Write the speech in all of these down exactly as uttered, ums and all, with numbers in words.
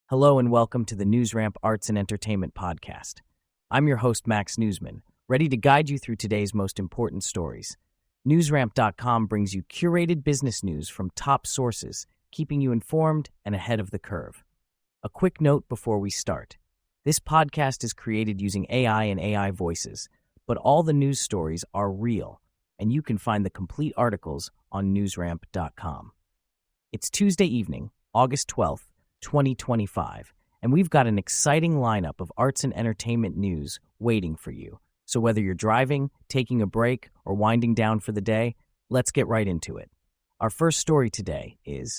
Hello and welcome to the NewsRamp Arts and Entertainment Podcast. I'm your host, Max Newsman, ready to guide you through today's most important stories. NewsRamp dot com brings you curated business news from top sources, keeping you informed and ahead of the curve. A quick note before we start. This podcast is created using A I and A I voices, but all the news stories are real, and you can find the complete articles on NewsRamp dot com. It's Tuesday evening, August twelfth, twenty twenty-five, and we've got an exciting lineup of arts and entertainment news waiting for you. So whether you're driving, taking a break, or winding down for the day, let's get right into it. Our first story today is...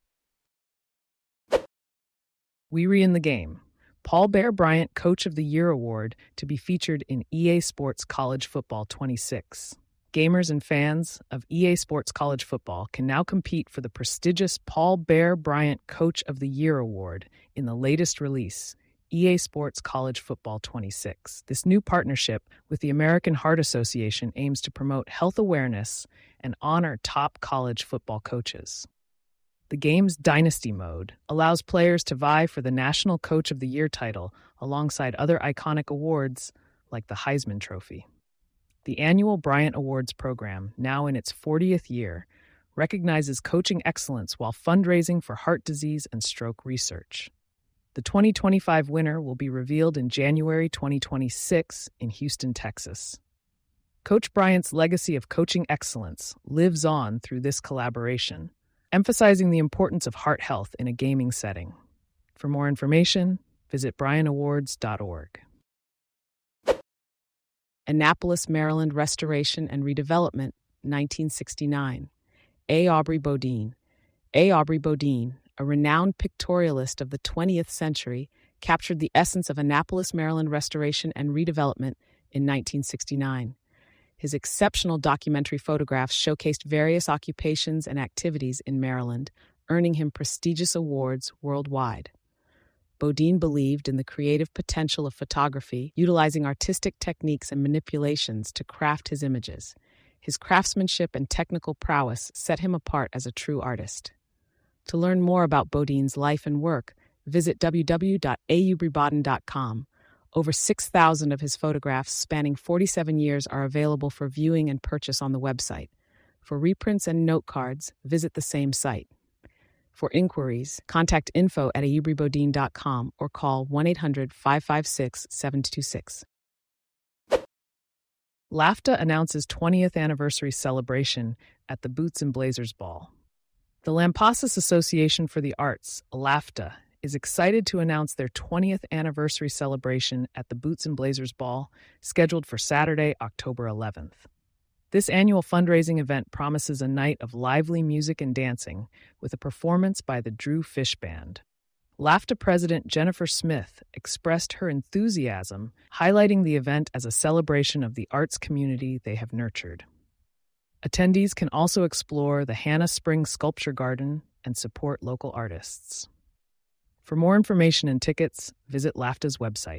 We re in the game. Paul Bear Bryant Coach of the Year Award to be featured in E A Sports College Football twenty-six. Gamers and fans of E A Sports College Football can now compete for the prestigious Paul Bear Bryant Coach of the Year Award in the latest release, E A Sports College Football twenty-six. This new partnership with the American Heart Association aims to promote health awareness and honor top college football coaches. The game's Dynasty Mode allows players to vie for the National Coach of the Year title alongside other iconic awards like the Heisman Trophy. The annual Bryant Awards program, now in its fortieth year, recognizes coaching excellence while fundraising for heart disease and stroke research. The twenty twenty-five winner will be revealed in January twenty twenty-six in Houston, Texas. Coach Bryant's legacy of coaching excellence lives on through this collaboration, emphasizing the importance of heart health in a gaming setting. For more information, visit bryant awards dot org. Annapolis, Maryland Restoration and Redevelopment, nineteen sixty-nine. A. Aubrey Bodine. A. Aubrey Bodine, a renowned pictorialist of the twentieth century, captured the essence of Annapolis, Maryland Restoration and Redevelopment in nineteen sixty-nine. His exceptional documentary photographs showcased various occupations and activities in Maryland, earning him prestigious awards worldwide. Bodine believed in the creative potential of photography, utilizing artistic techniques and manipulations to craft his images. His craftsmanship and technical prowess set him apart as a true artist. To learn more about Bodine's life and work, visit w w w dot a aubrey bodine dot com. Over six thousand of his photographs spanning forty-seven years are available for viewing and purchase on the website. For reprints and note cards, visit the same site. For inquiries, contact info at a aubrey bodine dot com or call one eight hundred five five six seven two six. LAFTA announces twentieth anniversary celebration at the Boots and Blazers Ball. The Lampasas Association for the Arts, LAFTA, is excited to announce their twentieth anniversary celebration at the Boots and Blazers Ball, scheduled for Saturday, October eleventh. This annual fundraising event promises a night of lively music and dancing with a performance by the Drew Fish Band. LAFTA President Jennifer Smith expressed her enthusiasm, highlighting the event as a celebration of the arts community they have nurtured. Attendees can also explore the Hannah Spring Sculpture Garden and support local artists. For more information and tickets, visit LAFTA's website.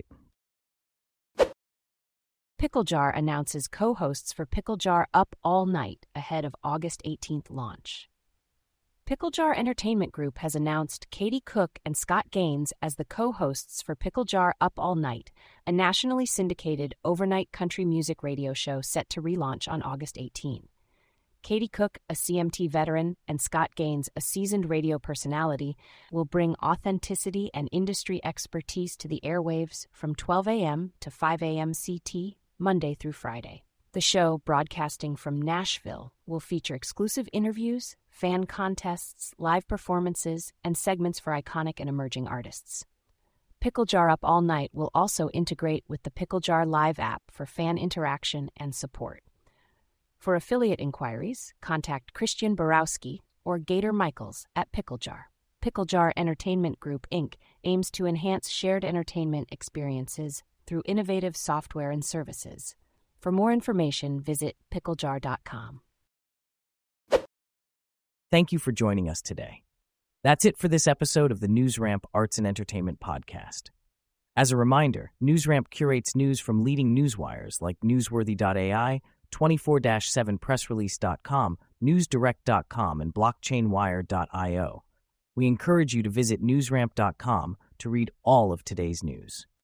Pickle Jar announces co-hosts for Pickle Jar Up All Night ahead of August eighteenth launch. Pickle Jar Entertainment Group has announced Katie Cook and Scott Gaines as the co-hosts for Pickle Jar Up All Night, a nationally syndicated overnight country music radio show set to relaunch on August eighteenth. Katie Cook, a C M T veteran, and Scott Gaines, a seasoned radio personality, will bring authenticity and industry expertise to the airwaves from twelve a.m. to five a.m. C T, Monday through Friday. The show, broadcasting from Nashville, will feature exclusive interviews, fan contests, live performances, and segments for iconic and emerging artists. Pickle Jar Up All Night will also integrate with the Pickle Jar Live app for fan interaction and support. For affiliate inquiries, contact Christian Borowski or Gator Michaels at Pickle Jar. Pickle Jar Entertainment Group, Incorporated aims to enhance shared entertainment experiences through innovative software and services. For more information, visit pickle jar dot com. Thank you for joining us today. That's it for this episode of the NewsRamp Arts and Entertainment Podcast. As a reminder, NewsRamp curates news from leading newswires like newsworthy dot a i, twenty-four seven press release dot com, news direct dot com, and blockchain wire dot io. We encourage you to visit newsramp dot com to read all of today's news.